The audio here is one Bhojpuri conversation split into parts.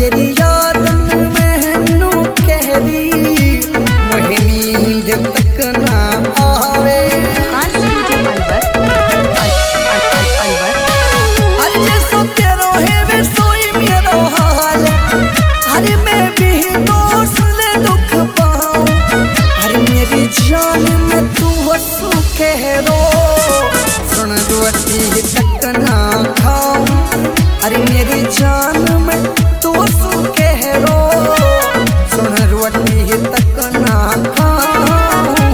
तेरी याद में नू कहरी मोहे नींद तक ना आवे। अरे जैसो तेरो है वैसो ही मेरो हाल, अरे मैं भी दोस्त ले दुख पाऊं। अरे मेरी जान में तू हंसू कह रो सुन रोटी तक ना खाऊं। अरे मेरी जान में तू हंसू कह रो सुन रोटी तक ना खाऊं।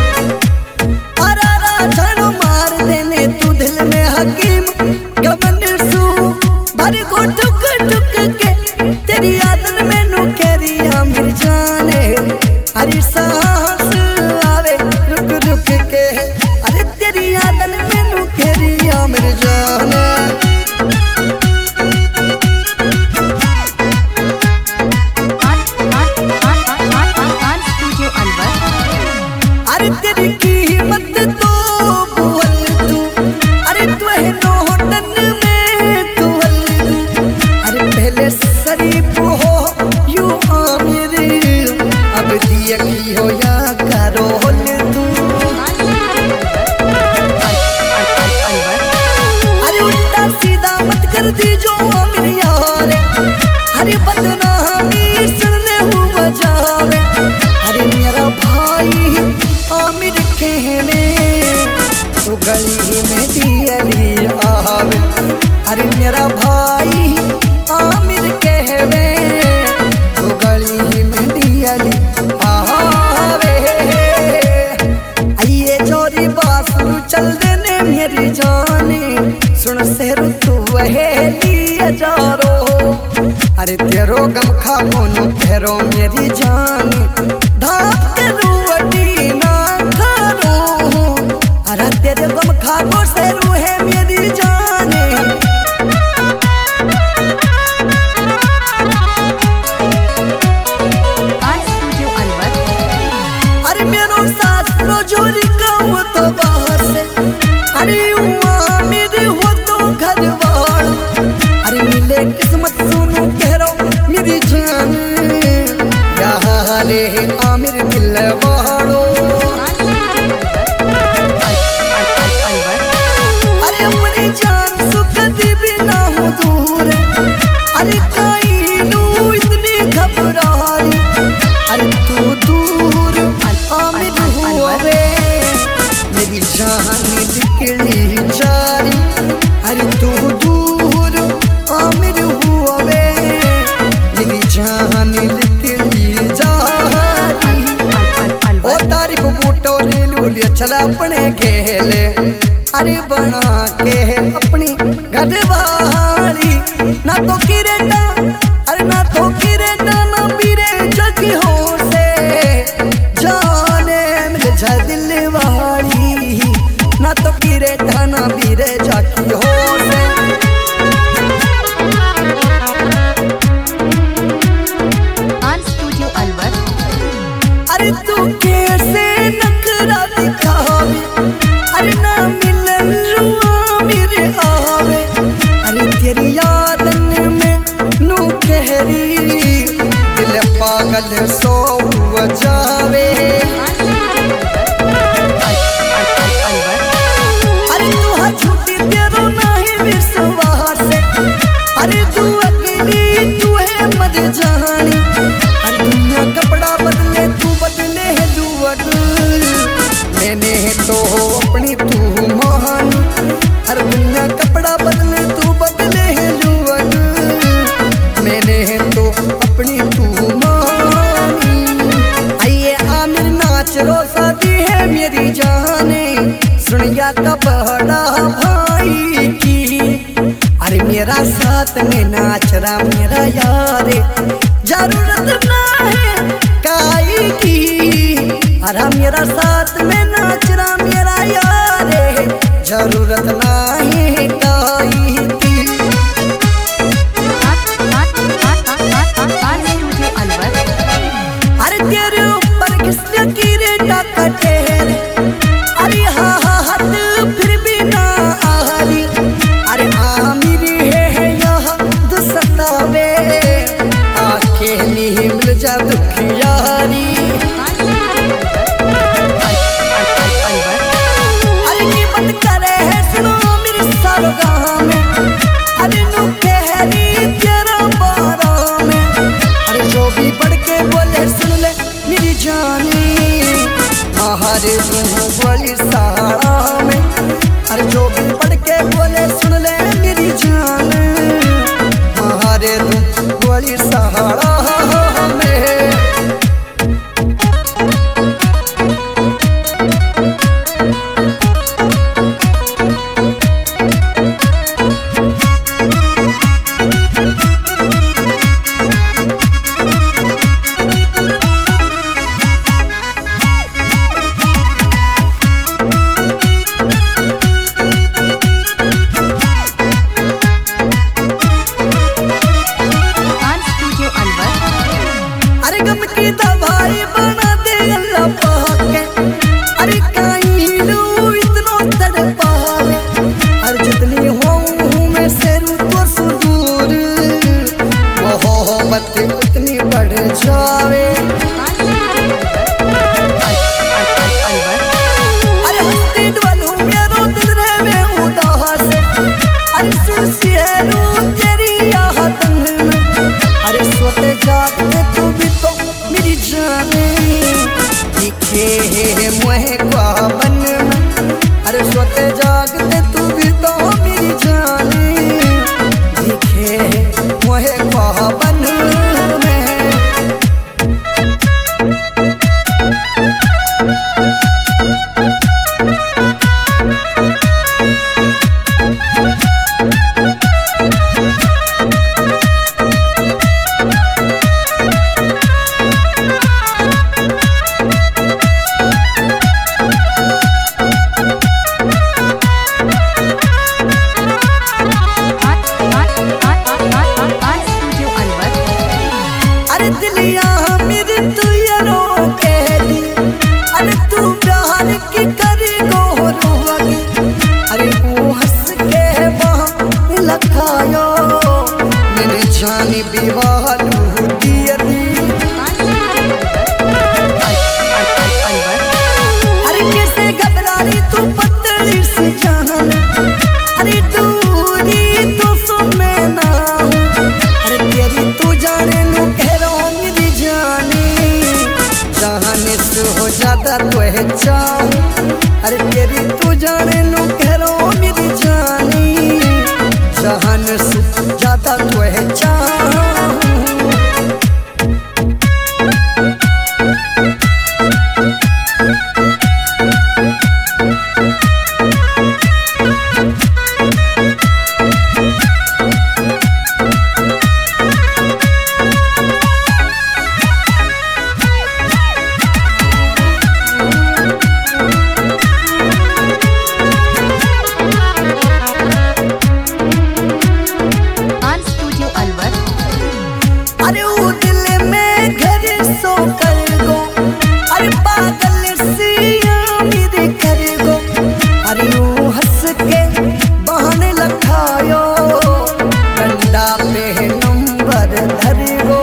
अरे जानो मार देने तू दिल में हकीम गमन सू भर को टुक टुक के तेरी याद में नू कहरिया मिल जाने। अरे सांस आवे रुक रुक के, अरे तेरी याद में नू कहरिया मिल जाने। अरे तेरी कीमत तो बोल तू, अरे तू है नोटन में तू हल तू। अरे पहले शरीफ हो यू आमिर, अब दिया की हो या करोल तू। अरे उल्टा सीधा मत कर दी जो आमिर यार, अरे बदनामी सुनने हुआ जावे। अरे मेरा भाई आमिर कहने तो गली में दियली आवे। अरे मेरा भाई आमिर कहवे तो गली में दियली आवे। आइए जोरी बासु चल देने मेरी जाने सुन से ऋतु वहेली जारो। अरे तेरो गम खा मोनो तेरो मेरी जाने धाप के रुवटी ना करो। अरे तेरे गम खा को से रूहे मेरी जाने। अरे मेरो साथ रो जोरी गाँव तो बाहर से, अरे मेरे हो तो घर वाला। अरे मिले किस्मत सुनू कह रो मेरी जान यारे आमिर मिलवाड़ो। अरे अपनी जान सुख दी भी ना हो दूर, अरे काई नू इतनी घबराई। अरे तू दूर आमिर हुआ वे मेरी जान निकली जारी। अरे तू दूर आमिर हुआ वे मेरी जान निकली जारी। ओ तारीफ बूटो ले लूलिया चला अपने खेले, अरे बना के अपनी घरवाली। ना तो किरेटा अरे ना तो किरेटा ना बीरे जगी हो से जाने मिल जा दिल वाली। ना तो किरेटा ना बीरे जाकी हो से। अरे तू कैसे नखरा दिखावे, अरे ना मिलन रुआ मेरे आवे। अरे तेरी यादन में नू कहरी दिल पागल सो हुआ जावे। अरे तू हा झूठी तेरो नहीं विश्वास, अरे तू अकेली तू है मत जानी। अरे दुनिया कपड़ा बदले तू बदले है जुवट, मैंने तो अपनी तू मान। अरे दुनिया कपड़ा बदले तू बदले है जुवट, मैंने तो अपनी तू मानी। आइए आमिर नाच रो शादी है मेरी जाने सुनिया का बड़ा भाई की। अरे मेरा साथ में नाच रहा मेरा यारे जरूरत ना है काई की। अरे मेरा साथ में नाच रहा मेरा यारे जरूरत ना है काई की। अरे तेरे ऊपर किसने कीरे डाका ठहरे। अरे हाँ हाँ हद फिर भी ना आरी। अरे आमिर है यहाँ दुसतावे गोली सहारा में। अरे जो भी पढ़ के बोले सुन ले मेरी जान, हमारे तू गोली सहारा में। गम की दवाई बना दे अल्लाह पाके। अरे कहीं लू इतना तड़पा ले, अरे जितनी हूँ मैं से तो सुदूर, मोहब्बत उतनी बढ़ जावे। अरे हंसती डोलूं मेरो दिल रे में उदास, अरे सुसियारू तेरी याद में। अरे सोते जागते तू भी तो मेरी जाने दिखे मोहे ख्वाबन में। अरे सोते जागते तू भी तो मेरी जाने दिखे मोहे ख्वाबन में। अरे दिलिया मेरी तू यारो के दी, अरे तू प्यार की करी गो रोगी। अरे वो हंस के वहाँ लखायो मेरे जानी बिवालू दिया दी। अरे कैसे घबरारी तू पतली सी जान, अरे दूरी तो सुन में ना। अरे तेरी तू जाने नू जाने से हो ज्यादा पहचान। अरे तेरी तू जाने नू कह रो मेरी जानी, जान से ज्यादा पहचान। अरे वो दिल में घर सो कर गो, अरे पागल सिया मेरे कर गो। अरे वो हंस के बहाने लखायो डंडा पे नंबर धर गो।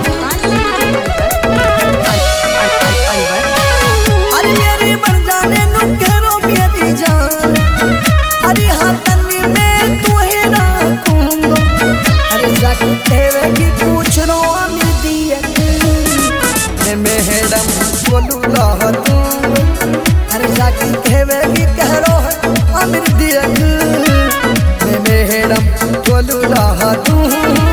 अरे मेरे बन जाने नू करो मेरी जान, अरे हाथन में तू है रखूंगा। अरे जाके तेरे की पूछ रो मैडम बोलू रहा तू। अरे जाके कहवे की कह रो है अमीर दिया, मैडम बोलू रहा तू।